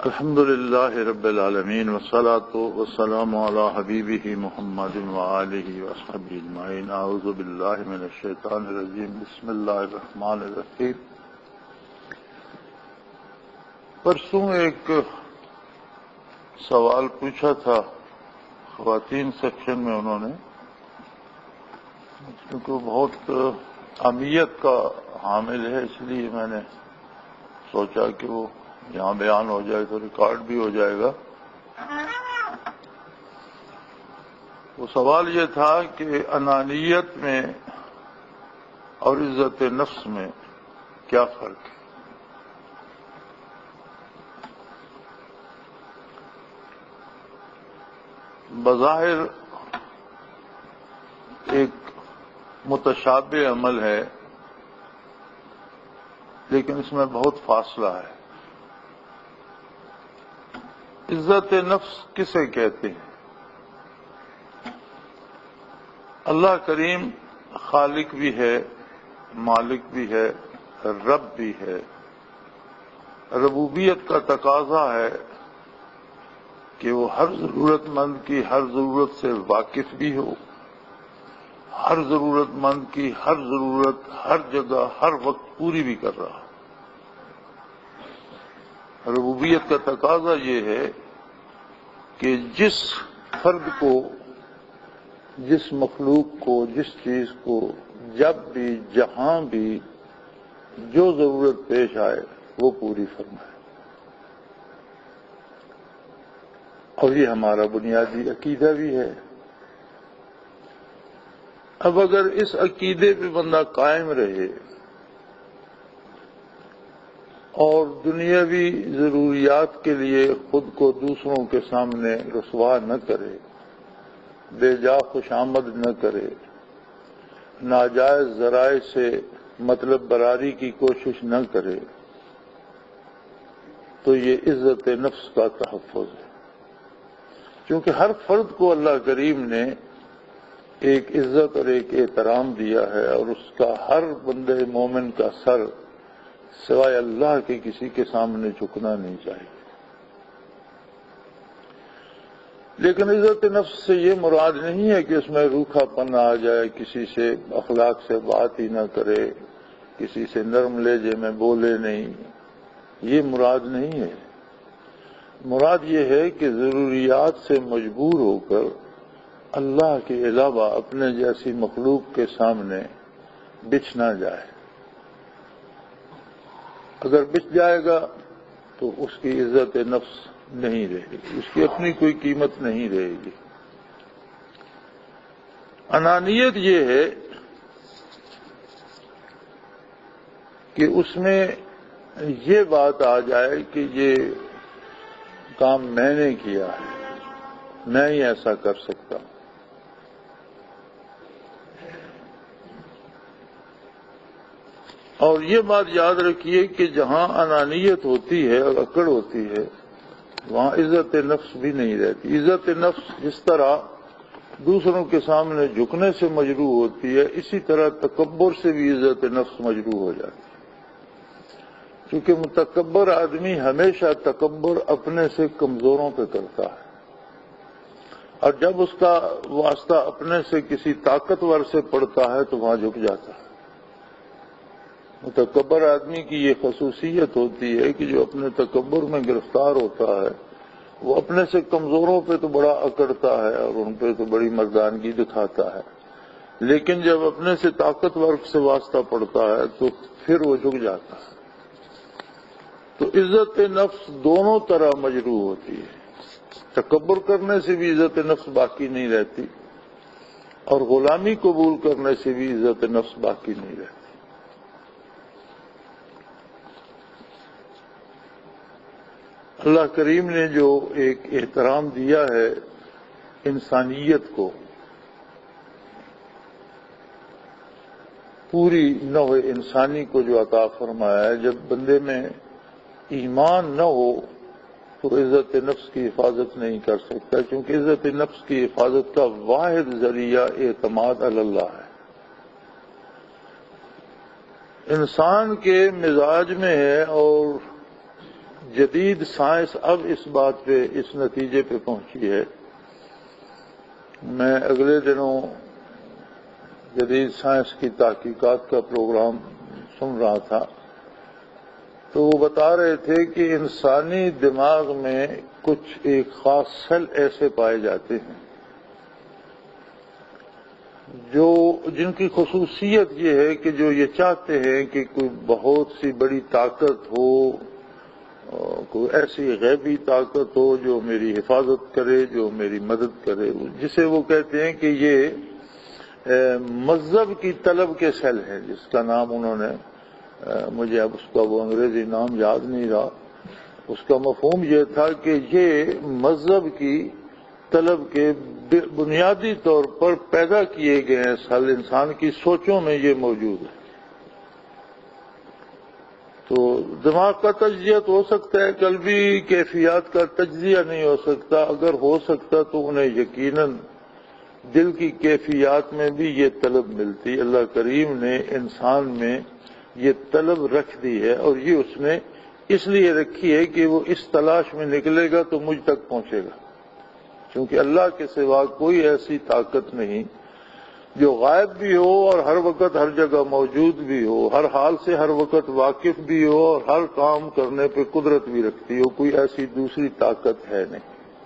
الحمد للہ رب العالمین والصلاة والسلام علی حبیبہ محمد وآلہ وصحبہ اجمعین. اعوذ باللہ من الشیطان الرجیم. بسم اللہ الرحمن الرحیم. پرسوں ایک سوال پوچھا تھا خواتین سیکشن میں، انہوں نے، کیونکہ وہ بہت اہمیت کا حامل ہے، اس لیے میں نے سوچا کہ وہ یہاں بیان ہو جائے تو ریکارڈ بھی ہو جائے گا. وہ سوال یہ تھا کہ انانیت میں اور عزت نفس میں کیا فرق ہے؟ بظاہر ایک متشابہ عمل ہے، لیکن اس میں بہت فاصلہ ہے. عزت نفس کسے کہتے ہیں؟ اللہ کریم خالق بھی ہے، مالک بھی ہے، رب بھی ہے. ربوبیت کا تقاضا ہے کہ وہ ہر ضرورت مند کی ہر ضرورت سے واقف بھی ہو، ہر ضرورت مند کی ہر ضرورت ہر جگہ ہر وقت پوری بھی کر رہا. ربوبیت کا تقاضا یہ ہے کہ جس فرد کو، جس مخلوق کو، جس چیز کو جب بھی جہاں بھی جو ضرورت پیش آئے وہ پوری فرمائے. اور یہ ہمارا بنیادی عقیدہ بھی ہے. اب اگر اس عقیدے پہ بندہ قائم رہے اور دنیاوی ضروریات کے لیے خود کو دوسروں کے سامنے رسوا نہ کرے، بے جا خوشامد نہ کرے، ناجائز ذرائع سے مطلب براری کی کوشش نہ کرے، تو یہ عزت نفس کا تحفظ ہے. کیونکہ ہر فرد کو اللہ کریم نے ایک عزت اور ایک احترام دیا ہے، اور اس کا ہر بندے مومن کا سر سوائے اللہ کے کسی کے سامنے جھکنا نہیں چاہیے. لیکن عزت نفس سے یہ مراد نہیں ہے کہ اس میں روکھا پن آ جائے، کسی سے اخلاق سے بات ہی نہ کرے، کسی سے نرم لہجے میں بولے نہیں. یہ مراد نہیں ہے. مراد یہ ہے کہ ضروریات سے مجبور ہو کر اللہ کے علاوہ اپنے جیسی مخلوق کے سامنے بچ نہ جائے. اگر بچ جائے گا تو اس کی عزت نفس نہیں رہے گی، اس کی اپنی کوئی قیمت نہیں رہے گی. انانیت یہ ہے کہ اس میں یہ بات آ جائے کہ یہ کام میں نے کیا ہے، میں ہی ایسا کر سکتا ہوں. اور یہ بات یاد رکھیے کہ جہاں انانیت ہوتی ہے اور اکڑ ہوتی ہے وہاں عزت نفس بھی نہیں رہتی. عزت نفس جس طرح دوسروں کے سامنے جھکنے سے مجروح ہوتی ہے، اسی طرح تکبر سے بھی عزت نفس مجروح ہو جاتی ہے. کیونکہ متکبر آدمی ہمیشہ تکبر اپنے سے کمزوروں پہ کرتا ہے، اور جب اس کا واسطہ اپنے سے کسی طاقتور سے پڑتا ہے تو وہاں جھک جاتا ہے. متکبر آدمی کی یہ خصوصیت ہوتی ہے کہ جو اپنے تکبر میں گرفتار ہوتا ہے وہ اپنے سے کمزوروں پہ تو بڑا اکڑتا ہے اور ان پہ تو بڑی مردانگی دکھاتا ہے، لیکن جب اپنے سے طاقتور سے واسطہ پڑتا ہے تو پھر وہ جھک جاتا ہے. تو عزت نفس دونوں طرح مجروح ہوتی ہے. تکبر کرنے سے بھی عزت نفس باقی نہیں رہتی، اور غلامی قبول کرنے سے بھی عزت نفس باقی نہیں رہتی. اللہ کریم نے جو ایک احترام دیا ہے انسانیت کو، پوری نوع انسانی کو جو عطا فرمایا ہے، جب بندے میں ایمان نہ ہو تو عزت نفس کی حفاظت نہیں کر سکتا. کیونکہ عزت نفس کی حفاظت کا واحد ذریعہ اعتماد علی اللہ ہے. انسان کے مزاج میں ہے اور جدید سائنس اب اس بات پہ اس نتیجے پہ پہنچی ہے. میں اگلے دنوں جدید سائنس کی تحقیقات کا پروگرام سن رہا تھا تو وہ بتا رہے تھے کہ انسانی دماغ میں کچھ ایک خاص سیل ایسے پائے جاتے ہیں جن کی خصوصیت یہ ہے کہ جو یہ چاہتے ہیں کہ کوئی بہت سی بڑی طاقت ہو، کوئی ایسی غیبی طاقت ہو جو میری حفاظت کرے، جو میری مدد کرے، جسے وہ کہتے ہیں کہ یہ مذہب کی طلب کے سیل ہیں، جس کا نام انہوں نے مجھے اب اس کا وہ انگریزی نام یاد نہیں رہا. اس کا مفہوم یہ تھا کہ یہ مذہب کی طلب کے بنیادی طور پر پیدا کیے گئے ہیں سیل، انسان کی سوچوں میں یہ موجود ہے. تو دماغ کا تجزیہ تو ہو سکتا ہے، قلبی کیفیات کا تجزیہ نہیں ہو سکتا. اگر ہو سکتا تو انہیں یقیناً دل کی کیفیات میں بھی یہ طلب ملتی. اللہ کریم نے انسان میں یہ طلب رکھ دی ہے، اور یہ اس نے اس لیے رکھی ہے کہ وہ اس تلاش میں نکلے گا تو مجھ تک پہنچے گا، کیونکہ اللہ کے سوا کوئی ایسی طاقت نہیں جو غائب بھی ہو اور ہر وقت ہر جگہ موجود بھی ہو، ہر حال سے ہر وقت واقف بھی ہو اور ہر کام کرنے پہ قدرت بھی رکھتی ہو. کوئی ایسی دوسری طاقت ہے نہیں.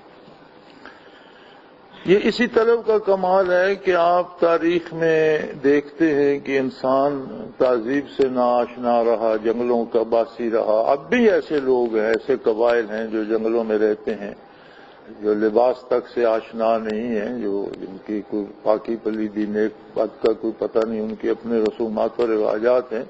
یہ اسی طلب کا کمال ہے کہ آپ تاریخ میں دیکھتے ہیں کہ انسان تہذیب سے ناآشنا رہا، جنگلوں کا باسی رہا. اب بھی ایسے لوگ ہیں، ایسے قبائل ہیں جو جنگلوں میں رہتے ہیں، جو لباس تک سے آشنا نہیں ہیں، جن کی کوئی پاکی پلیدی نیک بات کا کوئی پتہ نہیں، ان کے اپنے رسومات و رواجات ہیں.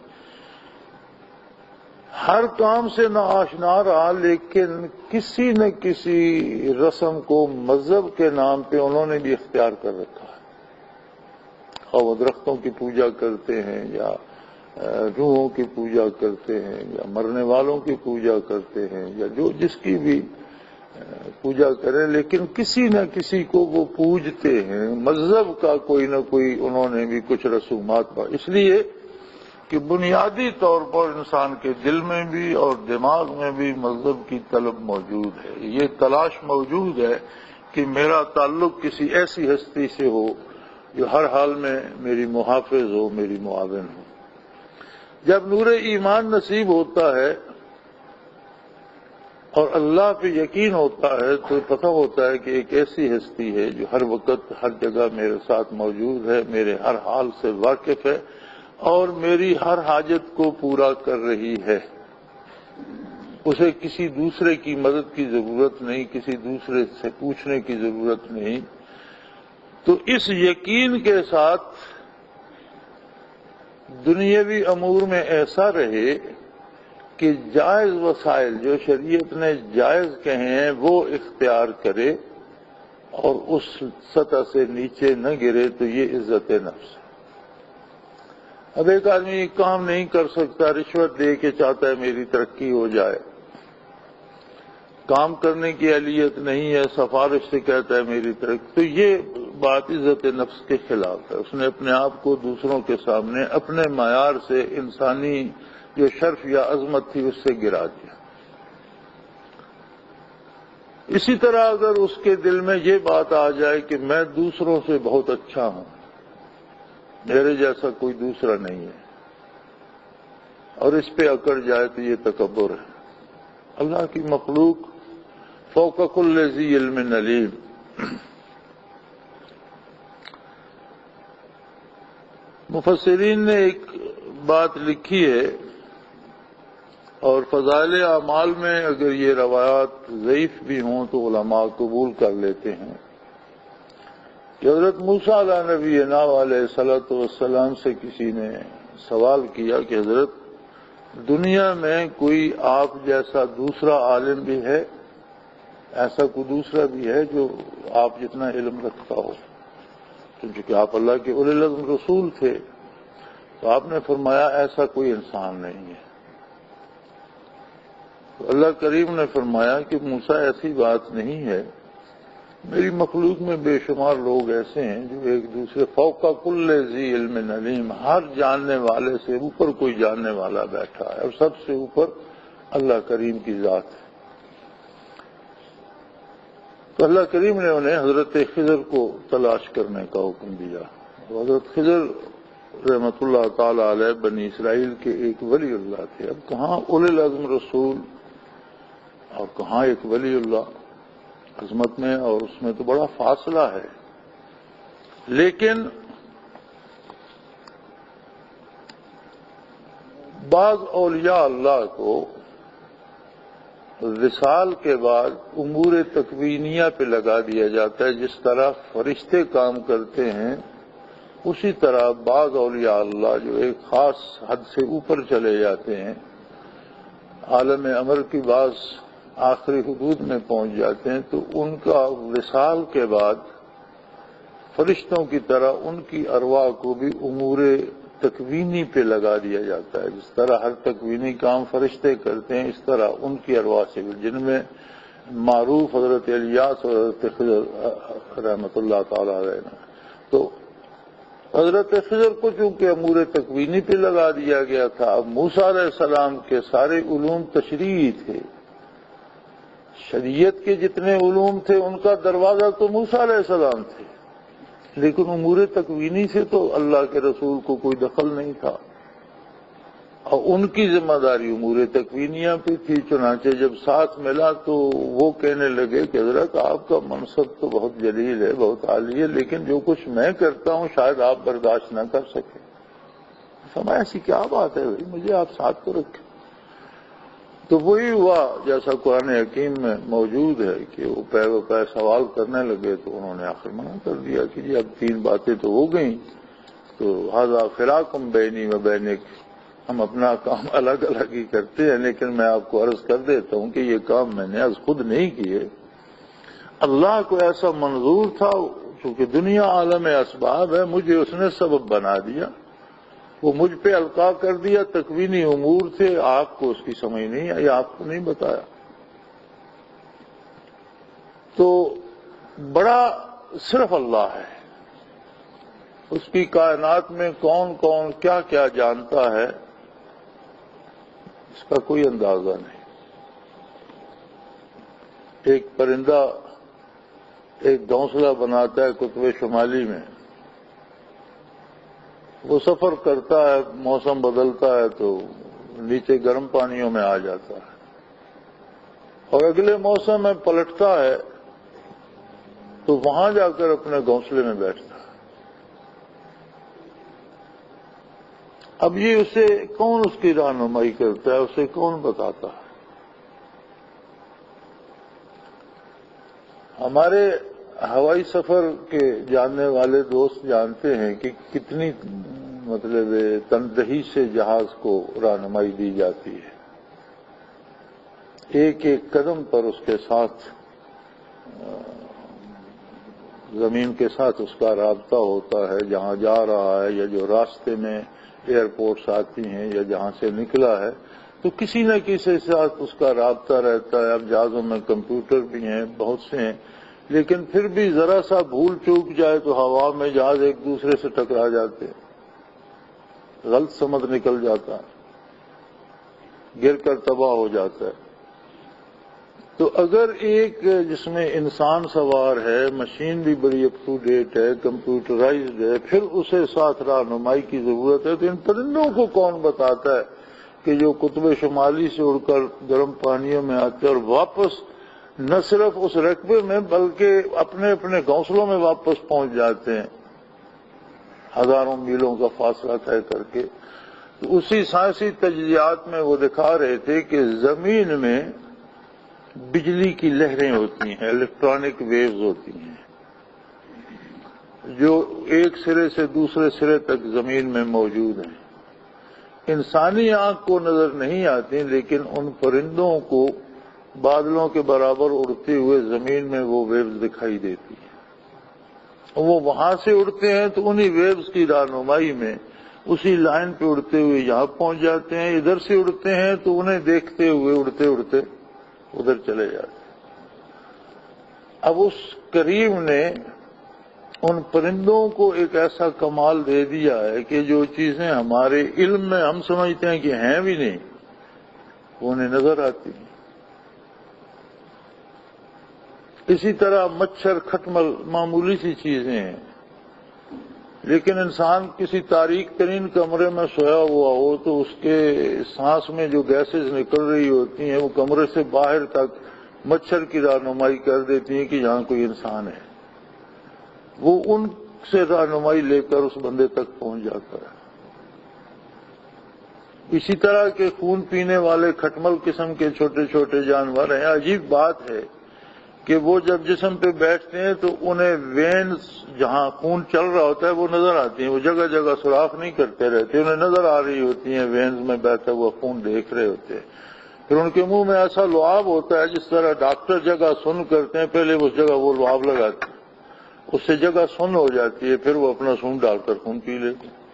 ہر کام سے نہ آشنا رہا، لیکن کسی نہ کسی رسم کو مذہب کے نام پہ انہوں نے بھی اختیار کر رکھا ہے. اور وہ درختوں کی پوجا کرتے ہیں، یا روحوں کی پوجا کرتے ہیں، یا مرنے والوں کی پوجا کرتے ہیں، یا جو جس کی بھی پوجا کریں، لیکن کسی نہ کسی کو وہ پوجتے ہیں. مذہب کا کوئی نہ کوئی انہوں نے بھی کچھ رسومات پر، اس لیے کہ بنیادی طور پر انسان کے دل میں بھی اور دماغ میں بھی مذہب کی طلب موجود ہے. یہ تلاش موجود ہے کہ میرا تعلق کسی ایسی ہستی سے ہو جو ہر حال میں میری محافظ ہو، میری معاون ہو. جب نور ایمان نصیب ہوتا ہے اور اللہ پہ یقین ہوتا ہے تو پتہ ہوتا ہے کہ ایک ایسی ہستی ہے جو ہر وقت ہر جگہ میرے ساتھ موجود ہے، میرے ہر حال سے واقف ہے اور میری ہر حاجت کو پورا کر رہی ہے. اسے کسی دوسرے کی مدد کی ضرورت نہیں، کسی دوسرے سے پوچھنے کی ضرورت نہیں. تو اس یقین کے ساتھ دنیاوی امور میں ایسا رہے کہ جائز وسائل جو شریعت نے جائز کہے ہیں وہ اختیار کرے اور اس سطح سے نیچے نہ گرے، تو یہ عزت نفس ہے. اب ایک آدمی کام نہیں کر سکتا، رشوت دے کے چاہتا ہے میری ترقی ہو جائے، کام کرنے کی اہلیت نہیں ہے، سفارش سے کہتا ہے میری ترقی، تو یہ بات عزت نفس کے خلاف ہے. اس نے اپنے آپ کو دوسروں کے سامنے اپنے معیار سے انسانی جو شرف یا عظمت تھی اس سے گرا دیا. اسی طرح اگر اس کے دل میں یہ بات آ جائے کہ میں دوسروں سے بہت اچھا ہوں، میرے جیسا کوئی دوسرا نہیں ہے، اور اس پہ اکڑ جائے تو یہ تکبر ہے. اللہ کی مخلوق فوق کل ذی علم علیم. مفسرین نے ایک بات لکھی ہے، اور فضائل اعمال میں اگر یہ روایات ضعیف بھی ہوں تو علماء قبول کر لیتے ہیں کہ حضرت موسیٰ علیہ نبینا علیہ الصلوۃ والسلام سے کسی نے سوال کیا کہ حضرت دنیا میں کوئی آپ جیسا دوسرا عالم بھی ہے، ایسا کوئی دوسرا بھی ہے جو آپ جتنا علم رکھتا ہو؟ کیونکہ آپ اللہ کے اولی العزم رسول تھے. تو آپ نے فرمایا ایسا کوئی انسان نہیں ہے. تو اللہ کریم نے فرمایا کہ موسیٰ ایسی بات نہیں ہے، میری مخلوق میں بے شمار لوگ ایسے ہیں جو ایک دوسرے فوق کل ذی علم علیم، ہر جاننے والے سے اوپر کوئی جاننے والا بیٹھا ہے، اور سب سے اوپر اللہ کریم کی ذات ہے. اللہ کریم نے انہیں حضرت خضر کو تلاش کرنے کا حکم دیا. حضرت خضر رحمۃ اللہ تعالی علیہ بنی اسرائیل کے ایک ولی اللہ تھے. اب کہاں اولو العزم رسول اور کہاں ایک ولی اللہ، عظمت میں اور اس میں تو بڑا فاصلہ ہے. لیکن بعض اولیاء اللہ کو وصال کے بعد امور تکوینیہ پہ لگا دیا جاتا ہے. جس طرح فرشتے کام کرتے ہیں اسی طرح بعض اولیاء اللہ جو ایک خاص حد سے اوپر چلے جاتے ہیں، عالم امر کی بعض آخری حدود میں پہنچ جاتے ہیں، تو ان کا وصال کے بعد فرشتوں کی طرح ان کی ارواح کو بھی امور تکوینی پہ لگا دیا جاتا ہے. جس طرح ہر تکوینی کام فرشتے کرتے ہیں، اس طرح ان کی ارواح سے بھی، جن میں معروف حضرت الیاس اور حضرت خضر رحمۃ اللہ تعالی علیہ. تو حضرت خضر کو چونکہ امور تکوینی پہ لگا دیا گیا تھا، اب موسیٰ علیہ السلام کے سارے علوم تشریعی تھے، شریعت کے جتنے علوم تھے ان کا دروازہ تو موسیٰ علیہ السلام تھے، لیکن امور تکوینی سے تو اللہ کے رسول کو کوئی دخل نہیں تھا، اور ان کی ذمہ داری امور تکوینیہ پہ تھی. چنانچہ جب ساتھ ملا تو وہ کہنے لگے کہ حضرت آپ کا منصب تو بہت جلیل ہے، بہت عالی ہے، لیکن جو کچھ میں کرتا ہوں شاید آپ برداشت نہ کر سکیں. فرمایا ایسی کیا بات ہے بھائی، مجھے آپ ساتھ کو رکھیں. تو وہی ہوا جیسا قرآن حکیم میں موجود ہے کہ وہ پے سوال کرنے لگے، تو انہوں نے آخر منع کر دیا کہ جی اب 3 باتیں تو ہو گئیں، تو ھذا فراقم بینی و بینک، ہم اپنا کام الگ الگ ہی کرتے ہیں، لیکن میں آپ کو عرض کر دیتا ہوں کہ یہ کام میں نے از خود نہیں کیے. اللہ کو ایسا منظور تھا، چونکہ دنیا عالم اسباب ہے، مجھے اس نے سبب بنا دیا، وہ مجھ پہ القاء کر دیا. تکوینی امور تھے، آپ کو اس کی سمجھ نہیں آئی، آپ کو نہیں بتایا. تو بڑا صرف اللہ ہے، اس کی کائنات میں کون کون کیا کیا جانتا ہے اس کا کوئی اندازہ نہیں. ایک پرندہ ایک گھونسلہ بناتا ہے قطب شمالی میں، وہ سفر کرتا ہے، موسم بدلتا ہے تو نیچے گرم پانیوں میں آ جاتا ہے، اور اگلے موسم میں پلٹتا ہے تو وہاں جا کر اپنے گھونسلے میں بیٹھتا ہے. اب یہ اسے کون اس کی رہنمائی کرتا ہے، اسے کون بتاتا ہے؟ ہمارے ہوائی سفر کے جاننے والے دوست جانتے ہیں کہ کتنی مطلب تندہی سے جہاز کو رہنمائی دی جاتی ہے. ایک ایک قدم پر اس کے ساتھ زمین کے ساتھ اس کا رابطہ ہوتا ہے، جہاں جا رہا ہے یا جو راستے میں ایئرپورٹس آتی ہیں یا جہاں سے نکلا ہے، تو کسی نہ کسی کے ساتھ اس کا رابطہ رہتا ہے. اب جہازوں میں کمپیوٹر بھی ہیں، بہت سے ہیں، لیکن پھر بھی ذرا سا بھول چوک جائے تو ہوا میں جہاز ایک دوسرے سے ٹکرا جاتے ہیں، غلط سمت نکل جاتا ہے، گر کر تباہ ہو جاتا ہے. تو اگر ایک جس میں انسان سوار ہے، مشین بھی بڑی اپ ٹو ڈیٹ ہے، کمپیوٹرائزڈ ہے، پھر اسے ساتھ رہنمائی کی ضرورت ہے، تو ان پرندوں کو کون بتاتا ہے کہ جو قطب شمالی سے اڑ کر گرم پانیوں میں آتے اور واپس نہ صرف اس رقبے میں بلکہ اپنے اپنے گھونسلوں میں واپس پہنچ جاتے ہیں ہزاروں میلوں کا فاصلہ طے کر کے. تو اسی سائنسی تجزیات میں وہ دکھا رہے تھے کہ زمین میں بجلی کی لہریں ہوتی ہیں، الیکٹرانک ویوز ہوتی ہیں، جو ایک سرے سے دوسرے سرے تک زمین میں موجود ہیں. انسانی آنکھ کو نظر نہیں آتی، لیکن ان پرندوں کو بادلوں کے برابر اڑتے ہوئے زمین میں وہ ویوز دکھائی دیتی ہیں. وہ وہاں سے اڑتے ہیں تو انہی ویوز کی رہنمائی میں اسی لائن پہ اڑتے ہوئے یہاں پہنچ جاتے ہیں. ادھر سے اڑتے ہیں تو انہیں دیکھتے ہوئے اڑتے اڑتے ادھر چلے جاتے ہیں. اب اس کریم نے ان پرندوں کو ایک ایسا کمال دے دیا ہے کہ جو چیزیں ہمارے علم میں ہم سمجھتے ہیں کہ ہیں بھی نہیں، وہ انہیں نظر آتی ہیں. اسی طرح مچھر کھٹمل معمولی سی چیزیں ہیں، لیکن انسان کسی تاریک ترین کمرے میں سویا ہوا ہو تو اس کے سانس میں جو گیسز نکل رہی ہوتی ہیں وہ کمرے سے باہر تک مچھر کی رہنمائی کر دیتی ہیں کہ یہاں کوئی انسان ہے، وہ ان سے رہنمائی لے کر اس بندے تک پہنچ جاتا ہے۔ اسی طرح کے خون پینے والے کھٹمل قسم کے چھوٹے چھوٹے جانور ہیں۔ عجیب بات ہے کہ وہ جب جسم پہ بیٹھتے ہیں تو انہیں وینز جہاں خون چل رہا ہوتا ہے وہ نظر آتی ہیں، وہ جگہ جگہ سوراخ نہیں کرتے رہتے، انہیں نظر آ رہی ہوتی ہیں، وینز میں بہتا ہوا خون دیکھ رہے ہوتے ہیں۔ پھر ان کے منہ میں ایسا لعاب ہوتا ہے جس طرح ڈاکٹر جگہ سن کرتے ہیں، پہلے اس جگہ وہ لعاب لگاتے ہیں، اس سے جگہ سن ہو جاتی ہے، پھر وہ اپنا سون ڈال کر خون پی لیتے ہیں۔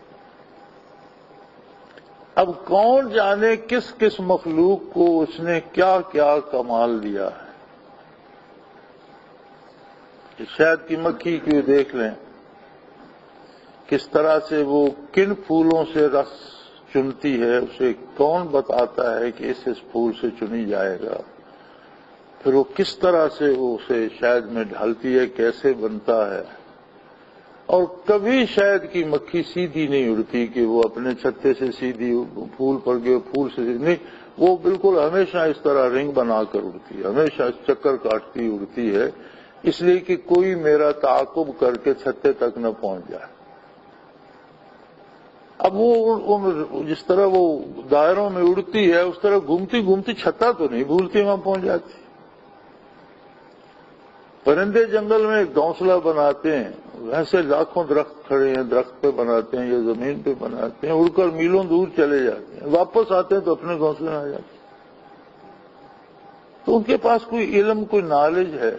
اب کون جانے کس کس مخلوق کو اس نے کیا کیا کمال دیا ہے۔ شہد کی مکھی کو دیکھ لیں، کس طرح سے وہ کن پھولوں سے رس چنتی ہے، اسے کون بتاتا ہے کہ اس پھول سے چنی جائے گا، پھر وہ کس طرح سے وہ اسے شہد میں ڈالتی ہے، کیسے بنتا ہے۔ اور کبھی شہد کی مکھی سیدھی نہیں اڑتی کہ وہ اپنے چھتے سے سیدھی پھول پر گئے پھول سے سیدھی نہیں، وہ بالکل ہمیشہ اس طرح رنگ بنا کر اڑتی ہے، ہمیشہ چکر کاٹتی اڑتی ہے، اس لیے کہ کوئی میرا تعاقب کر کے چھتے تک نہ پہنچ جائے۔ اب وہ جس طرح وہ دائروں میں اڑتی ہے اس طرح گھومتی گھومتی چھتا تو نہیں بھولتی، وہاں پہنچ جاتی۔ پرندے جنگل میں ایک گھونسلہ بناتے ہیں، ویسے لاکھوں درخت کھڑے ہیں، درخت پہ بناتے ہیں یا زمین پہ بناتے ہیں، اڑ کر میلوں دور چلے جاتے ہیں، واپس آتے ہیں تو اپنے گھونسلے میں آ جاتے ہیں۔ تو ان کے پاس کوئی علم، کوئی نالج ہے۔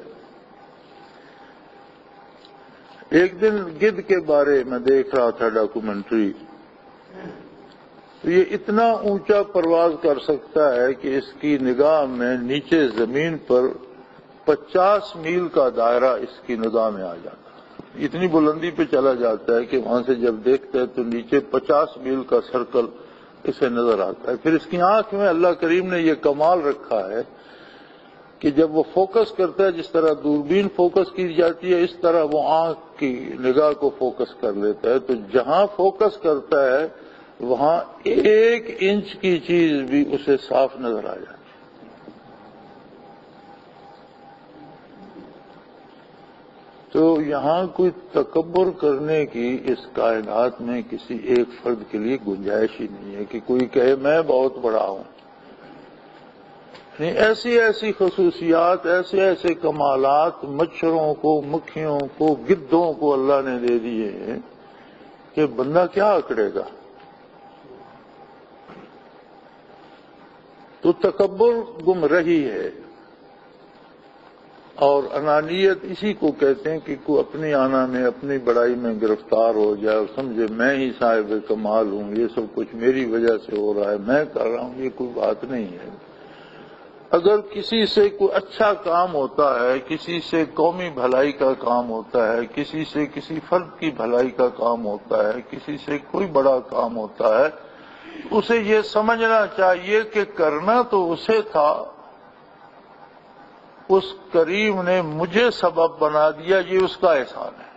ایک دن گدھ کے بارے میں دیکھ رہا تھا ڈاکومنٹری، تو یہ اتنا اونچا پرواز کر سکتا ہے کہ اس کی نگاہ میں نیچے زمین پر 50 میل کا دائرہ اس کی نگاہ میں آ جاتا ہے، اتنی بلندی پہ چلا جاتا ہے کہ وہاں سے جب دیکھتا ہے تو نیچے 50 میل کا سرکل اسے نظر آتا ہے۔ پھر اس کی آنکھ میں اللہ کریم نے یہ کمال رکھا ہے کہ جب وہ فوکس کرتا ہے، جس طرح دوربین فوکس کی جاتی ہے اس طرح وہ آنکھ کی نگاہ کو فوکس کر لیتا ہے، تو جہاں فوکس کرتا ہے وہاں 1 انچ کی چیز بھی اسے صاف نظر آ جاتی ہے۔ تو یہاں کوئی تکبر کرنے کی اس کائنات میں کسی ایک فرد کے لیے گنجائش ہی نہیں ہے کہ کوئی کہے میں بہت بڑا ہوں۔ ایسی ایسی خصوصیات، ایسے ایسے کمالات مچھروں کو، مکھیوں کو، گدھوں کو اللہ نے دے دیے ہیں کہ بندہ کیا اکڑے گا۔ تو تکبر گمراہی ہے، اور انانیت اسی کو کہتے ہیں کہ کوئی اپنی آنا میں، اپنی بڑائی میں گرفتار ہو جائے اور سمجھے میں ہی صاحب کمال ہوں، یہ سب کچھ میری وجہ سے ہو رہا ہے، میں کر رہا ہوں، یہ کوئی بات نہیں ہے۔ اگر کسی سے کوئی اچھا کام ہوتا ہے، کسی سے قومی بھلائی کا کام ہوتا ہے، کسی سے کسی فرد کی بھلائی کا کام ہوتا ہے، کسی سے کوئی بڑا کام ہوتا ہے، اسے یہ سمجھنا چاہیے کہ کرنا تو اسے تھا، اس کریم نے مجھے سبب بنا دیا، یہ اس کا احسان ہے۔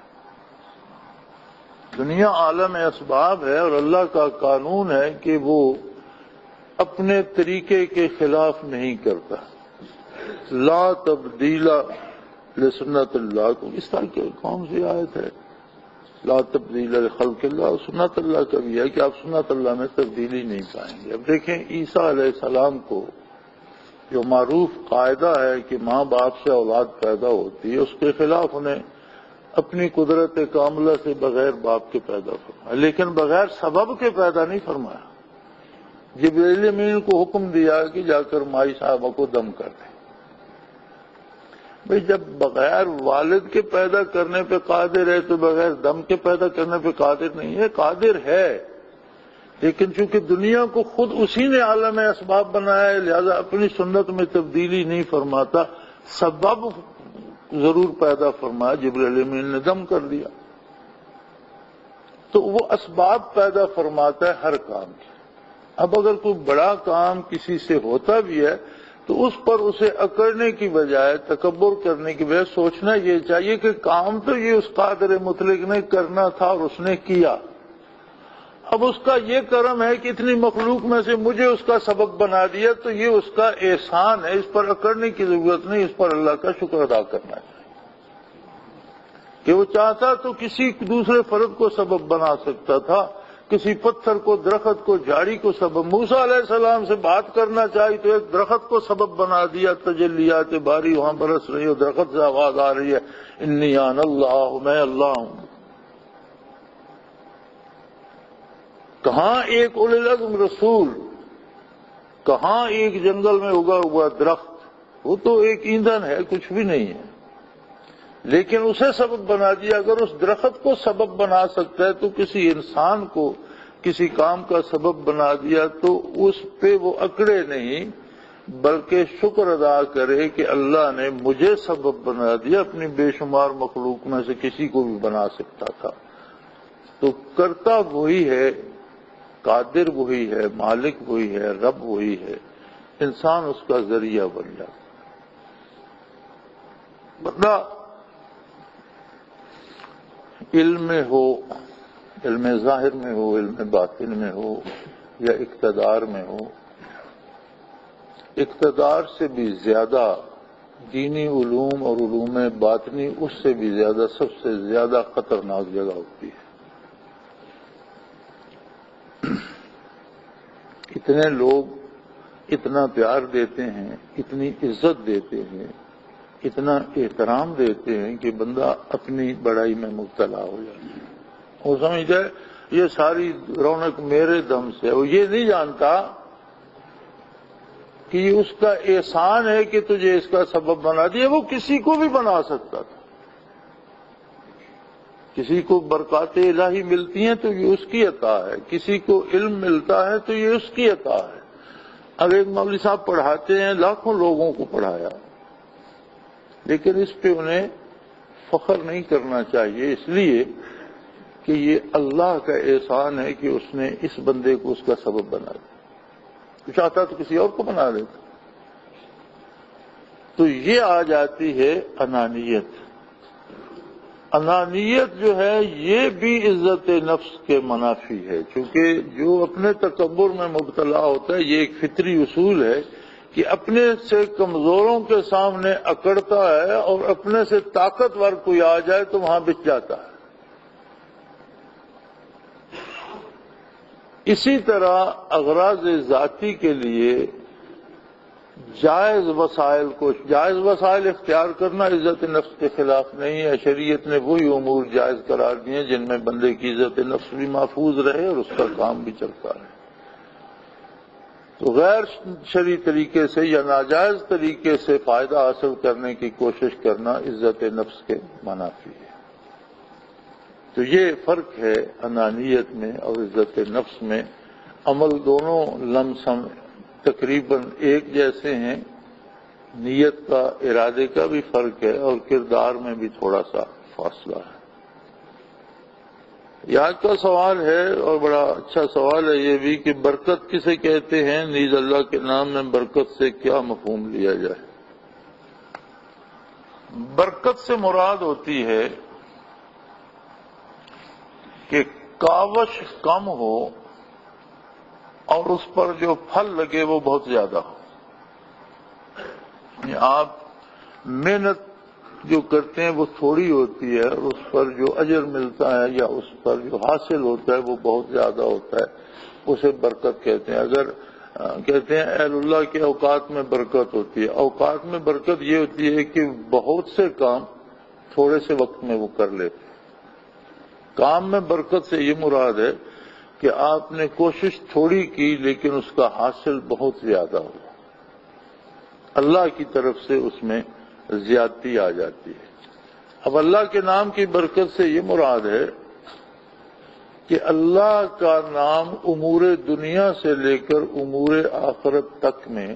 دنیا عالم اسباب ہے اور اللہ کا قانون ہے کہ وہ اپنے طریقے کے خلاف نہیں کرتا۔ لا تبدیل لسنت اللہ، کو اس طرح کی کون سی آیت ہے؟ لا تبدیل لخلق اللہ، سنت اللہ کا بھی ہے کہ آپ سنت اللہ میں تبدیلی نہیں پائیں گے۔ اب دیکھیں عیسیٰ علیہ السلام کو جو معروف قاعدہ ہے کہ ماں باپ سے اولاد پیدا ہوتی ہے، اس کے خلاف انہیں اپنی قدرت کاملہ سے بغیر باپ کے پیدا فرمایا، لیکن بغیر سبب کے پیدا نہیں فرمایا۔ جبرائیل امین کو حکم دیا کہ جا کر مائی صاحبہ کو دم کر دیں۔ بھئی جب بغیر والد کے پیدا کرنے پہ قادر ہے تو بغیر دم کے پیدا کرنے پہ قادر نہیں ہے؟ قادر ہے، لیکن چونکہ دنیا کو خود اسی نے عالم اسباب بنایا ہے، لہذا اپنی سنت میں تبدیلی نہیں فرماتا، سبب ضرور پیدا فرمایا، جبرائیل امین نے دم کر دیا۔ تو وہ اسباب پیدا فرماتا ہے ہر کام کے۔ اب اگر کوئی بڑا کام کسی سے ہوتا بھی ہے تو اس پر اسے اکڑنے کی بجائے، تکبر کرنے کی بجائے سوچنا یہ چاہیے کہ کام تو یہ اس قادر مطلق نے کرنا تھا اور اس نے کیا، اب اس کا یہ کرم ہے کہ اتنی مخلوق میں سے مجھے اس کا سبب بنا دیا، تو یہ اس کا احسان ہے، اس پر اکڑنے کی ضرورت نہیں، اس پر اللہ کا شکر ادا کرنا چاہیے کہ وہ چاہتا تو کسی دوسرے فرد کو سبب بنا سکتا تھا، کسی پتھر کو، درخت کو، جھاڑی کو سبب۔ موسیٰ علیہ السلام سے بات کرنا چاہی تو ایک درخت کو سبب بنا دیا، تجلیات باری وہاں برس رہی ہے، درخت سے آواز آ رہی ہے انی انا اللہ، میں اللہ ہوں۔ کہاں ایک اولی العزم رسول، کہاں ایک جنگل میں اگا ہوا درخت، وہ تو ایک ایندھن ہے، کچھ بھی نہیں ہے، لیکن اسے سبب بنا دیا۔ اگر اس درخت کو سبب بنا سکتا ہے تو کسی انسان کو کسی کام کا سبب بنا دیا تو اس پہ وہ اکڑے نہیں، بلکہ شکر ادا کرے کہ اللہ نے مجھے سبب بنا دیا، اپنی بے شمار مخلوق میں سے کسی کو بھی بنا سکتا تھا۔ تو کرتا وہی ہے، قادر وہی ہے، مالک وہی ہے، رب وہی ہے، انسان اس کا ذریعہ بن جاتا۔ بندہ علم میں ہو، علم ظاہر میں ہو، علم باطن میں ہو یا اقتدار میں ہو، اقتدار سے بھی زیادہ دینی علوم اور علوم باطنی اس سے بھی زیادہ، سب سے زیادہ خطرناک جگہ ہوتی ہے۔ اتنے لوگ اتنا پیار دیتے ہیں، اتنی عزت دیتے ہیں، اتنا احترام دیتے ہیں کہ بندہ اپنی بڑائی میں مبتلا ہو جاتا ہے۔ وہ سمجھتا ہے یہ ساری رونق میرے دم سے، وہ یہ نہیں جانتا کہ یہ اس کا احسان ہے کہ تجھے اس کا سبب بنا دیا۔ وہ کسی کو بھی بنا سکتا تھا، کسی کو برکات الہی ملتی ہیں تو یہ اس کی عطا ہے، کسی کو علم ملتا ہے تو یہ اس کی عطا ہے۔ اب ایک مولوی صاحب پڑھاتے ہیں، لاکھوں لوگوں کو پڑھایا، لیکن اس پہ انہیں فخر نہیں کرنا چاہیے، اس لیے کہ یہ اللہ کا احسان ہے کہ اس نے اس بندے کو اس کا سبب بنا دیا۔ تو چاہتا تو کسی اور کو بنا دیتا۔ تو یہ آ جاتی ہے انانیت۔ انانیت جو ہے یہ بھی عزت نفس کے منافی ہے، چونکہ جو اپنے تکبر میں مبتلا ہوتا ہے، یہ ایک فطری اصول ہے کہ اپنے سے کمزوروں کے سامنے اکڑتا ہے، اور اپنے سے طاقتور کوئی آ جائے تو وہاں بچ جاتا ہے۔ اسی طرح اغراض ذاتی کے لیے جائز وسائل اختیار کرنا عزت نفس کے خلاف نہیں ہے۔ شریعت نے وہی امور جائز قرار دیے جن میں بندے کی عزت نفس بھی محفوظ رہے اور اس کا کام بھی چلتا رہے۔ تو غیر شرعی طریقے سے یا ناجائز طریقے سے فائدہ حاصل کرنے کی کوشش کرنا عزت نفس کے منافی ہے۔ تو یہ فرق ہے انانیت میں اور عزت نفس میں۔ عمل دونوں لمسم تقریباً ایک جیسے ہیں، نیت کا، ارادے کا بھی فرق ہے، اور کردار میں بھی تھوڑا سا فاصلہ ہے۔ یہ آج کا سوال ہے، اور بڑا اچھا سوال ہے یہ بھی، کہ برکت کسے کہتے ہیں؟ نیز اللہ کے نام میں برکت سے کیا مفہوم لیا جائے؟ برکت سے مراد ہوتی ہے کہ کاوش کم ہو اور اس پر جو پھل لگے وہ بہت زیادہ ہو۔ آپ محنت جو کرتے ہیں وہ تھوڑی ہوتی ہے، اور اس پر جو اجر ملتا ہے یا اس پر جو حاصل ہوتا ہے وہ بہت زیادہ ہوتا ہے، اسے برکت کہتے ہیں۔ اگر کہتے ہیں اہل اللہ کے اوقات میں برکت ہوتی ہے، اوقات میں برکت یہ ہوتی ہے کہ بہت سے کام تھوڑے سے وقت میں وہ کر لیتے ہیں۔ کام میں برکت سے یہ مراد ہے کہ آپ نے کوشش تھوڑی کی لیکن اس کا حاصل بہت زیادہ ہو، اللہ کی طرف سے اس میں زیادتی آ جاتی ہے۔ اب اللہ کے نام کی برکت سے یہ مراد ہے کہ اللہ کا نام امور دنیا سے لے کر امور آخرت تک میں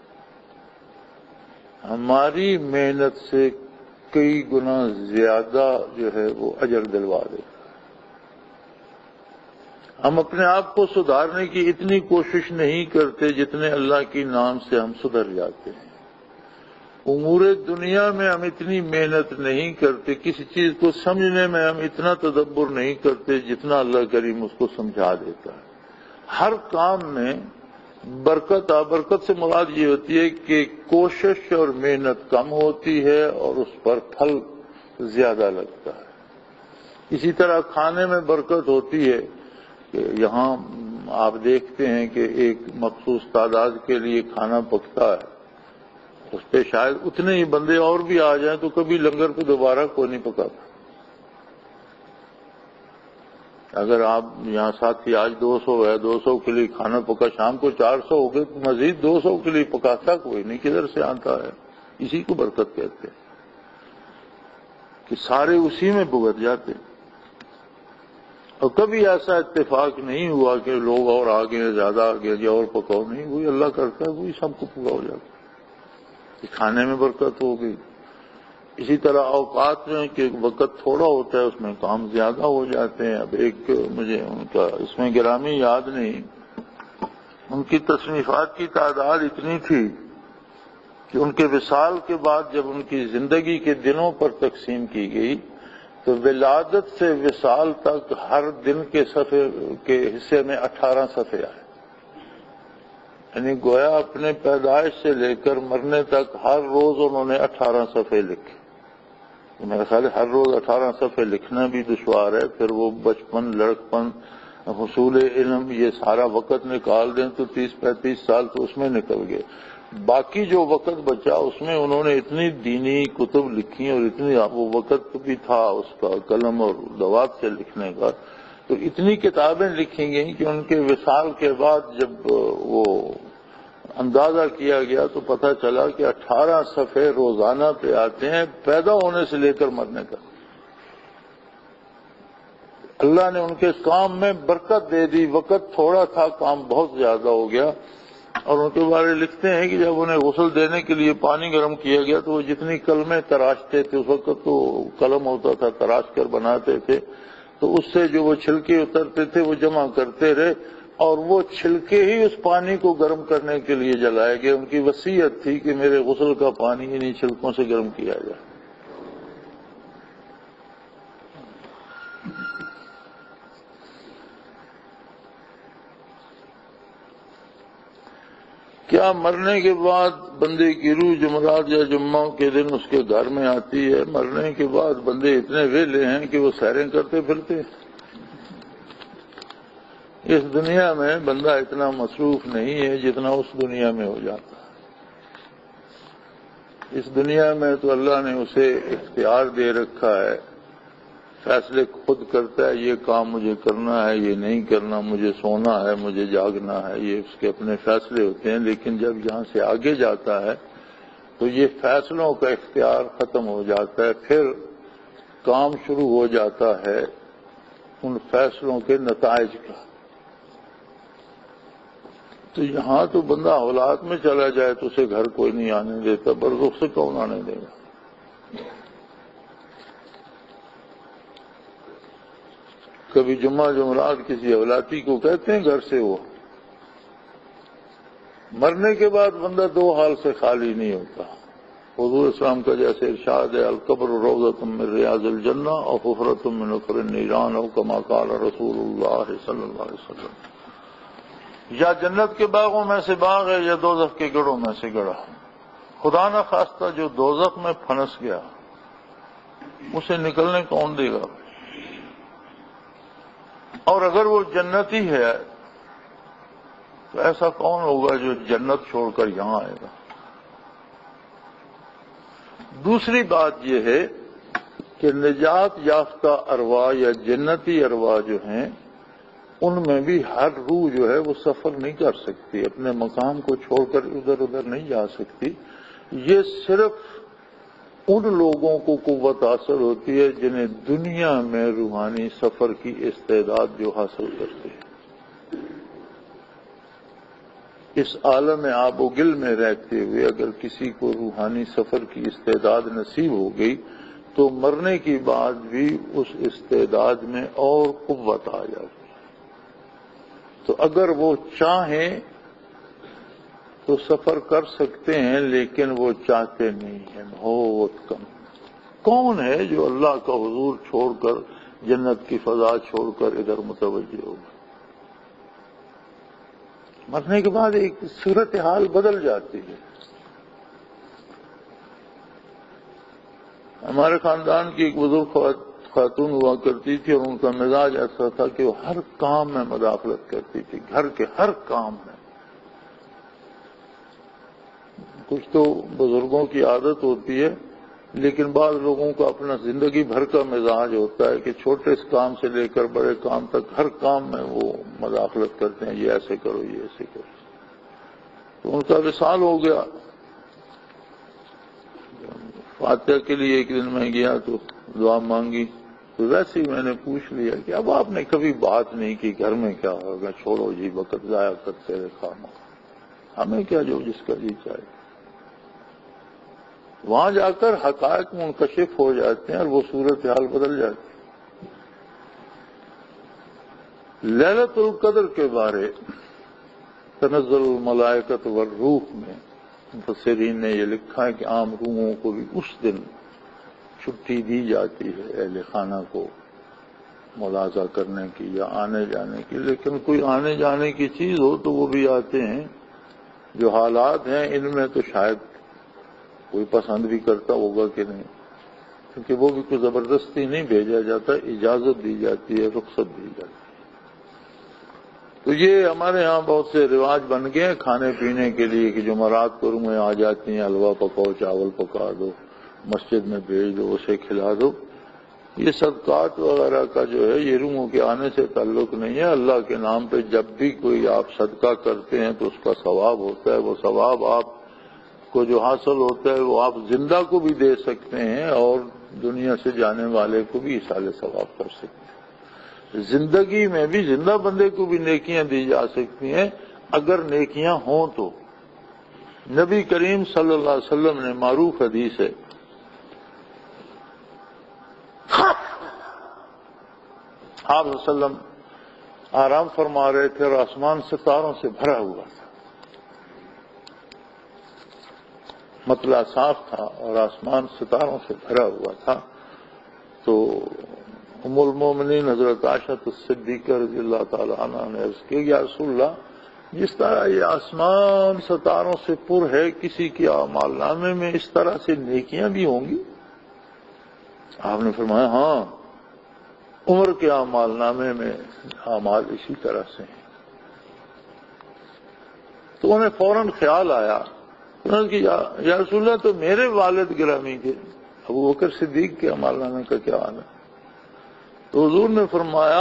ہماری محنت سے کئی گنا زیادہ جو ہے وہ اجر دلوا دیتا ہے۔ ہم اپنے آپ کو سدھارنے کی اتنی کوشش نہیں کرتے جتنے اللہ کے نام سے ہم سدھر جاتے ہیں۔ امور دنیا میں ہم اتنی محنت نہیں کرتے، کسی چیز کو سمجھنے میں ہم اتنا تدبر نہیں کرتے جتنا اللہ کریم اس کو سمجھا دیتا ہے۔ ہر کام میں برکت سے مراد یہ ہوتی ہے کہ کوشش اور محنت کم ہوتی ہے اور اس پر پھل زیادہ لگتا ہے۔ اسی طرح کھانے میں برکت ہوتی ہے کہ یہاں آپ دیکھتے ہیں کہ ایک مخصوص تعداد کے لیے کھانا پکتا ہے، اس پہ شاید اتنے ہی بندے اور بھی آ جائیں تو کبھی لنگر پہ دوبارہ کوئی نہیں پکاتا۔ اگر آپ یہاں ساتھی آج 200 ہے، 200 کے لیے کھانا پکا، شام کو 400 ہو گئے تو مزید 200 کے لیے پکاتا کوئی نہیں، کدھر سے آتا ہے؟ اسی کو برکت کہتے ہیں کہ سارے اسی میں بھگت جاتے۔ اور کبھی ایسا اتفاق نہیں ہوا کہ لوگ اور آگے زیادہ آگے یا اور پکاؤ، نہیں، وہی اللہ کرتا ہے، وہی سب کو پکاؤ جاتا ہے، کھانے میں برکت ہو گئی۔ اسی طرح اوقات میں کہ وقت تھوڑا ہوتا ہے اس میں کام زیادہ ہو جاتے ہیں۔ اب ایک مجھے ان کا اس میں گرامی یاد نہیں، ان کی تصنیفات کی تعداد اتنی تھی کہ ان کے وصال کے بعد جب ان کی زندگی کے دنوں پر تقسیم کی گئی تو ولادت سے وصال تک ہر دن کے صفحے کے حصے میں 18 صفحے آئے، یعنی گویا اپنے پیدائش سے لے کر مرنے تک ہر روز انہوں نے 18 صفحے لکھے۔ میرا خیال ہے ہر روز 18 صفحے لکھنا بھی دشوار ہے، پھر وہ بچپن، لڑکپن، حصول علم، یہ سارا وقت نکال دیں تو 30-35 سال تو اس میں نکل گئے۔ باقی جو وقت بچا اس میں انہوں نے اتنی دینی کتب لکھی اور اتنی وہ وقت بھی تھا اس کا قلم اور دوات سے لکھنے کا، تو اتنی کتابیں لکھی گئیں کہ ان کے وصال کے بعد جب وہ اندازہ کیا گیا تو پتہ چلا کہ 18 صفحے روزانہ پہ آتے ہیں پیدا ہونے سے لے کر مرنے تک۔ اللہ نے ان کے کام میں برکت دے دی، وقت تھوڑا تھا، کام بہت زیادہ ہو گیا۔ اور ان کے بارے لکھتے ہیں کہ جب انہیں غسل دینے کے لیے پانی گرم کیا گیا تو وہ جتنی قلمیں تراشتے تھے، اس وقت تو قلم ہوتا تھا، تراش کر بناتے تھے، تو اس سے جو وہ چھلکے اترتے تھے وہ جمع کرتے رہے، اور وہ چھلکے ہی اس پانی کو گرم کرنے کے لیے جلائے گئے۔ ان کی وصیت تھی کہ میرے غسل کا پانی انہی چھلکوں سے گرم کیا جائے۔ کیا مرنے کے بعد بندے کی روح جمعرات یا جمعہ کے دن اس کے گھر میں آتی ہے؟ مرنے کے بعد بندے اتنے ویلے ہیں کہ وہ سیریں کرتے پھرتے۔ اس دنیا میں بندہ اتنا مصروف نہیں ہے جتنا اس دنیا میں ہو جاتا ہے۔ اس دنیا میں تو اللہ نے اسے اختیار دے رکھا ہے، فیصلے خود کرتا ہے، یہ کام مجھے کرنا ہے، یہ نہیں کرنا، مجھے سونا ہے، مجھے جاگنا ہے، یہ اس کے اپنے فیصلے ہوتے ہیں۔ لیکن جب یہاں سے آگے جاتا ہے تو یہ فیصلوں کا اختیار ختم ہو جاتا ہے، پھر کام شروع ہو جاتا ہے ان فیصلوں کے نتائج کا۔ تو یہاں تو بندہ اولاد میں چلا جائے تو اسے گھر کوئی نہیں آنے دیتا، برزخ سے کون آنے دے گا؟ کبھی جمعہ جمعرات کسی اولاتی کو کہتے ہیں گھر سے وہ، مرنے کے بعد بندہ دو حال سے خالی نہیں ہوتا۔ حضور اسلام کا جیسے ارشاد ہے، القبر روضۃ من ریاض الجنہ اور حفرۃ من حفر النیران، او کما قال رسول اللہ صلی اللہ علیہ وسلم۔ یا جنت کے باغوں میں سے باغ ہے یا دوزخ کے گڑھوں میں سے گڑھا۔ خدا نہ خواستہ جو دوزخ میں پھنس گیا اسے نکلنے کون دے گا؟ اور اگر وہ جنتی ہے تو ایسا کون ہوگا جو جنت چھوڑ کر یہاں آئے گا؟ دوسری بات یہ ہے کہ نجات یافتہ ارواح یا جنتی ارواح جو ہیں ان میں بھی ہر روح جو ہے وہ سفر نہیں کر سکتی، اپنے مقام کو چھوڑ کر ادھر ادھر نہیں جا سکتی۔ یہ صرف ان لوگوں کو قوت حاصل ہوتی ہے جنہیں دنیا میں روحانی سفر کی استعداد جو حاصل کرتے ہیں۔ اس عالم آب و گل میں رہتے ہوئے اگر کسی کو روحانی سفر کی استعداد نصیب ہو گئی تو مرنے کے بعد بھی اس استعداد میں اور قوت آ جاتی ہے۔ تو اگر وہ چاہیں تو سفر کر سکتے ہیں، لیکن وہ چاہتے نہیں ہیں، بہت کم۔ کون ہے جو اللہ کا حضور چھوڑ کر، جنت کی فضا چھوڑ کر ادھر متوجہ ہوگا؟ مرنے کے بعد ایک صورتحال بدل جاتی ہے۔ ہمارے خاندان کی ایک بزرگ خاتون ہوا کرتی تھی، اور ان کا مزاج ایسا تھا کہ وہ ہر کام میں مداخلت کرتی تھی، گھر کے ہر کام میں۔ کچھ تو بزرگوں کی عادت ہوتی ہے، لیکن بعض لوگوں کا اپنا زندگی بھر کا مزاج ہوتا ہے کہ چھوٹے کام سے لے کر بڑے کام تک ہر کام میں وہ مداخلت کرتے ہیں، یہ ایسے کرو، یہ ایسے کرو۔ تو ان کا وصال ہو گیا۔ فاتحہ کے لیے ایک دن میں گیا تو دعا مانگی، تو ویسے ہی میں نے پوچھ لیا کہ اب آپ نے کبھی بات نہیں کی، گھر میں کیا ہوگا، چھوڑو جی، وقت ضائع کرتے رہے خامہ، ہمیں کیا، جو جس کا جی چاہے۔ وہاں جا کر حقائق منکشف ہو جاتے ہیں اور وہ صورتحال بدل جاتی ہے۔ لیلۃ القدر کے بارے تنزل الملائکۃ والروح میں مفسرین نے یہ لکھا ہے کہ عام روحوں کو بھی اس دن چھٹی دی جاتی ہے، اہل خانہ کو ملاحظہ کرنے کی یا آنے جانے کی، لیکن کوئی آنے جانے کی چیز ہو تو وہ بھی آتے ہیں۔ جو حالات ہیں ان میں تو شاید کوئی پسند بھی کرتا ہوگا کہ نہیں، کیونکہ وہ بھی کوئی زبردستی نہیں بھیجا جاتا، اجازت دی جاتی ہے، رخصت دی جاتی ہے۔ تو یہ ہمارے ہاں بہت سے رواج بن گئے ہیں کھانے پینے کے لیے کہ جمعرات کو روحیں آ جاتی ہیں، حلوہ پکاؤ، چاول پکا دو، مسجد میں بھیج دو، اسے کھلا دو۔ یہ صدقات وغیرہ کا جو ہے یہ روحوں کے آنے سے تعلق نہیں ہے۔ اللہ کے نام پہ جب بھی کوئی آپ صدقہ کرتے ہیں تو اس کا ثواب ہوتا ہے۔ وہ ثواب آپ کو جو حاصل ہوتا ہے وہ آپ زندہ کو بھی دے سکتے ہیں اور دنیا سے جانے والے کو بھی ایصال ثواب کر سکتے ہیں۔ زندگی میں بھی زندہ بندے کو بھی نیکیاں دی جا سکتی ہیں اگر نیکیاں ہوں تو۔ نبی کریم صلی اللہ علیہ وسلم نے، معروف حدیث ہے، آپ صلی اللہ علیہ وسلم آرام فرما رہے تھے اور آسمان ستاروں سے بھرا ہوا تھا، مطلع صاف تھا اور آسمان ستاروں سے بھرا ہوا تھا۔ تو ام المومنین حضرت عائشہ صدیقہ رضی اللہ تعالی عنہ نے عرض کی یا رسول اللہ، جس طرح یہ آسمان ستاروں سے پر ہے، کسی کے اعمال نامے میں اس طرح سے نیکیاں بھی ہوں گی؟ آپ نے فرمایا ہاں، عمر کے اعمال نامے میں اعمال اسی طرح سے ہیں۔ تو انہیں فوراً خیال آیا، انہوں نے کہا یا رسول اللہ، تو میرے والد گرامی کے ابو بکر صدیق کے اعمال نامے کا کیا حال ہے؟ تو حضور نے فرمایا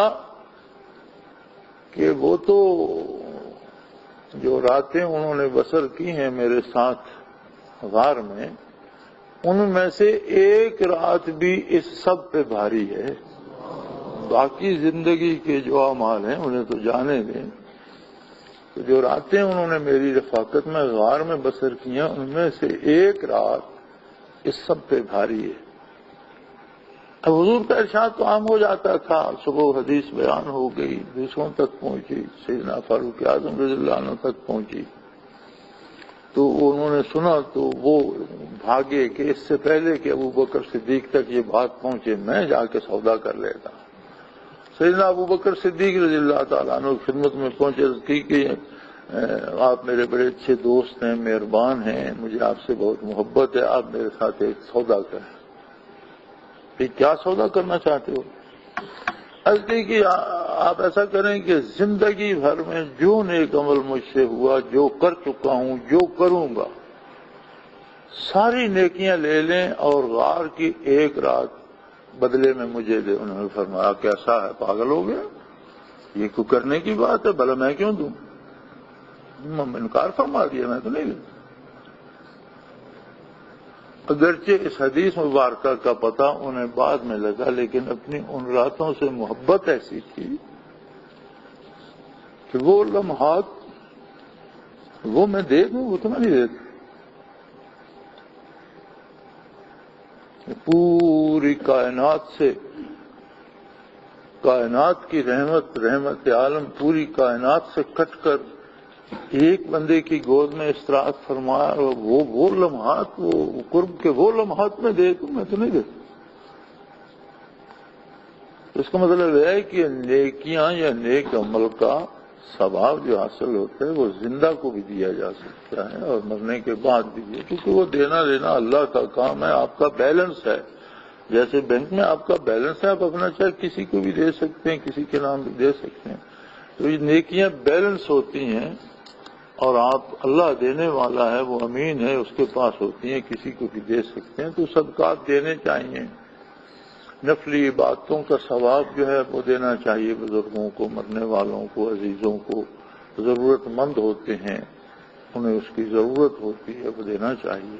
کہ وہ تو جو راتیں انہوں نے بسر کی ہیں میرے ساتھ غار میں، ان میں سے ایک رات بھی اس سب پہ بھاری ہے، باقی زندگی کے جو اعمال ہیں انہیں تو جانے دیں۔ تو جو راتیں انہوں نے میری رفاقت میں غار میں بسر کی ہیں ان میں سے ایک رات اس سب پہ بھاری ہے۔ اب حضور کا ارشاد تو عام ہو جاتا تھا، صبح حدیث بیان ہو گئی، دوسروں تک پہنچی، سیدنا فاروق اعظم رضی اللہ عنہ تک پہنچی، تو انہوں نے سنا تو وہ بھاگے کہ اس سے پہلے کہ ابو بکر صدیق تک یہ بات پہنچے میں جا کے سودا کر لیتا۔ سیدنا ابو بکر صدیق رضی اللہ تعالیٰ عنہ خدمت میں پہنچے کہ آپ میرے بڑے اچھے دوست ہیں، مہربان ہیں، مجھے آپ سے بہت محبت ہے، آپ میرے ساتھ ایک سودا کریں۔ کیا سودا کرنا چاہتے ہو؟ ایسے کہ آپ ایسا کریں کہ زندگی بھر میں جو نیک عمل مجھ سے ہوا، جو کر چکا ہوں، جو کروں گا، ساری نیکیاں لے لیں اور غار کی ایک رات بدلے میں مجھے دے۔ انہوں نے فرمایا کیسا ہے، پاگل ہو گیا، یہ کوئی کرنے کی بات ہے، بھلا میں کیوں دوں؟ انکار فرما دیا، میں تو نہیں لوں۔ اگرچہ اس حدیث مبارکہ کا پتہ انہیں بعد میں لگا، لیکن اپنی ان راتوں سے محبت ایسی تھی کہ وہ لمحات وہ میں دے دوں اتنا نہیں دیتا۔ پوری کائنات سے کائنات کی رحمت عالم پوری کائنات سے کٹ کر ایک بندے کی گود میں استراحت فرمایا، اور وہ لمحات، وہ قرب کے وہ لمحات میں دیکھوں، میں تو نہیں دیکھوں۔ اس کا مطلب ہے کہ نیکیاں یا نیک عمل کا ثواب جو حاصل ہوتا ہے وہ زندہ کو بھی دیا جا سکتا ہے اور مرنے کے بعد بھی دیا، کیونکہ وہ دینا لینا اللہ کا کام ہے۔ آپ کا بیلنس ہے، جیسے بینک میں آپ کا بیلنس ہے، آپ اپنا چیک کسی کو بھی دے سکتے ہیں، کسی کے نام بھی دے سکتے ہیں، تو یہ نیکیاں بیلنس ہوتی ہیں، اور آپ اللہ دینے والا ہے، وہ امین ہے، اس کے پاس ہوتی ہیں، کسی کو بھی دے سکتے ہیں، تو صدقات دینے چاہیے۔ نفلی عبادتوں کا ثواب جو ہے وہ دینا چاہیے بزرگوں کو، مرنے والوں کو، عزیزوں کو، ضرورت مند ہوتے ہیں، انہیں اس کی ضرورت ہوتی ہے، وہ دینا چاہیے۔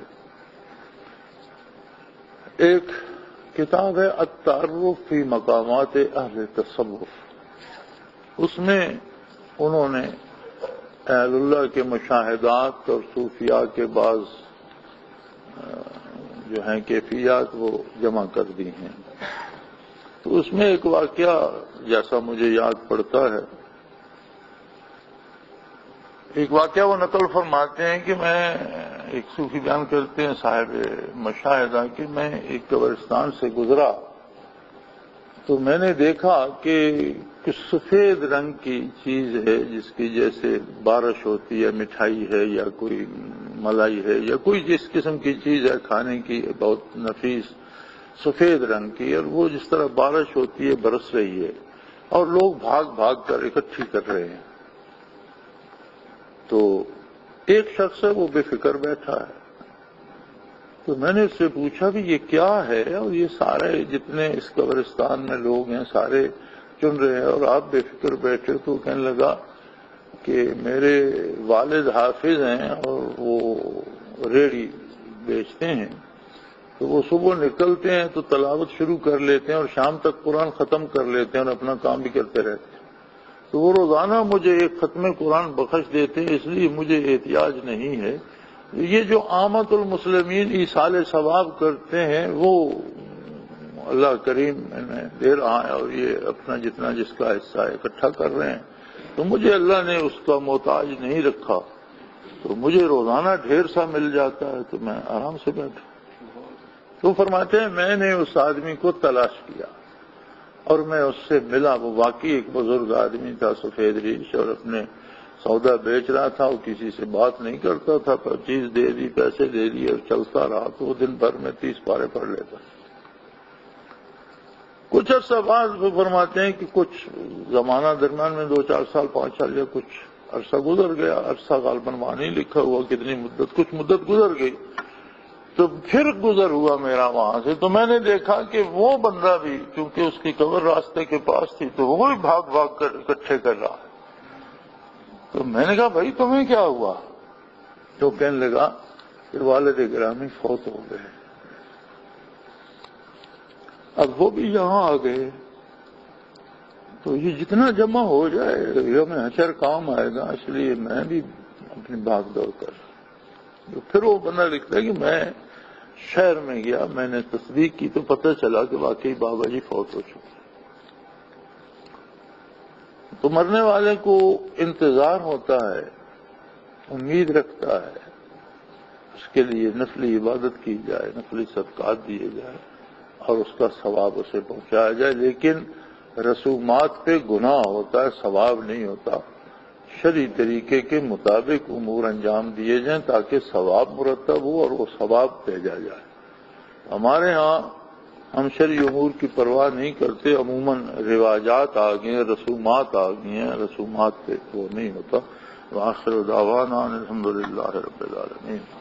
ایک کتاب ہے التعرف فی مقامات اہل تصوف، اس میں انہوں نے اہل اللہ کے مشاہدات اور صوفیاء کے بعض جو ہیں کیفیات وہ جمع کر دی ہیں۔ تو اس میں ایک واقعہ جیسا مجھے یاد پڑتا ہے، ایک واقعہ وہ نقل فرماتے ہیں کہ میں ایک صوفی بیان کرتے ہیں صاحب مشاہدہ کہ میں ایک قبرستان سے گزرا تو میں نے دیکھا کہ کچھ سفید رنگ کی چیز ہے، جس کی جیسے بارش ہوتی ہے، مٹھائی ہے یا کوئی ملائی ہے یا کوئی جس قسم کی چیز ہے کھانے کی، بہت نفیس سفید رنگ کی، اور وہ جس طرح بارش ہوتی ہے برس رہی ہے، اور لوگ بھاگ بھاگ کر اکٹھی کر رہے ہیں۔ تو ایک شخص ہے وہ بے فکر بیٹھا ہے، تو میں نے اس سے پوچھا کہ یہ کیا ہے، اور یہ سارے جتنے اس قبرستان میں لوگ ہیں سارے چن رہے ہیں اور آپ بے فکر بیٹھے۔ تو کہنے لگا کہ میرے والد حافظ ہیں اور وہ ریڑھی بیچتے ہیں، تو وہ صبح نکلتے ہیں تو تلاوت شروع کر لیتے ہیں اور شام تک قرآن ختم کر لیتے ہیں اور اپنا کام بھی کرتے رہتے ہیں، تو وہ روزانہ مجھے ایک ختم قرآن بخش دیتے ہیں، اس لیے مجھے احتیاج نہیں ہے۔ یہ جو عامت المسلمین ایصال ثواب کرتے ہیں وہ اللہ کریم انہیں دے رہا ہے، اور یہ اپنا جتنا جس کا حصہ ہے اکٹھا کر رہے ہیں، تو مجھے اللہ نے اس کا محتاج نہیں رکھا، تو مجھے روزانہ ڈھیر سا مل جاتا ہے، تو میں آرام سے بیٹھا۔ تو فرماتے ہیں میں نے اس آدمی کو تلاش کیا اور میں اس سے ملا، وہ واقعی ایک بزرگ آدمی تھا، سفید ریش، اور اپنے سودا بیچ رہا تھا، وہ کسی سے بات نہیں کرتا تھا، پر چیز دے دی، پیسے دے دیے اور چلتا رہا، تو وہ دن بھر میں 30 پارے پڑھ لیتا۔ کچھ عرصہ بعد وہ فرماتے ہیں کہ کچھ زمانہ درمیان میں 2-4 سال 5 سال یا کچھ عرصہ گزر گیا، عرصہ غالباً وہاں نہیں لکھا ہوا کتنی مدت، کچھ مدت گزر گئی، تو پھر گزر ہوا میرا وہاں سے، تو میں نے دیکھا کہ وہ بندہ بھی چونکہ اس کی قبر راستے کے پاس تھی تو وہ بھی بھاگ بھاگ کر اکٹھے کر رہا۔ تو میں نے کہا بھائی تمہیں کیا ہوا؟ تو کہنے لگا کہ والد گرامی فوت ہو گئے، اب وہ بھی یہاں آ گئے، تو یہ جتنا جمع ہو جائے یہ میں حشر کام آئے گا، اس لیے میں بھی اپنی بھاگ دوڑ کر۔ تو پھر وہ بندہ لکھتا ہے کہ میں شہر میں گیا، میں نے تصدیق کی تو پتہ چلا کہ واقعی بابا جی فوت ہو چکے۔ تو مرنے والے کو انتظار ہوتا ہے، امید رکھتا ہے، اس کے لیے نفلی عبادت کی جائے، نفلی صدقات دیے جائے اور اس کا ثواب اسے پہنچایا جائے، لیکن رسومات پہ گناہ ہوتا ہے، ثواب نہیں ہوتا۔ شرعی طریقے کے مطابق امور انجام دیے جائیں تاکہ ثواب مرتب ہو اور وہ ثواب بھیجا جائے۔ ہمارے ہاں ہم شرعی امور کی پرواہ نہیں کرتے، عموماً رواجات آ گئے ہیں، رسومات آ گئی ہیں، رسومات پہ وہ نہیں ہوتا۔ وآخر دعوانا الحمدللہ رب العالمین۔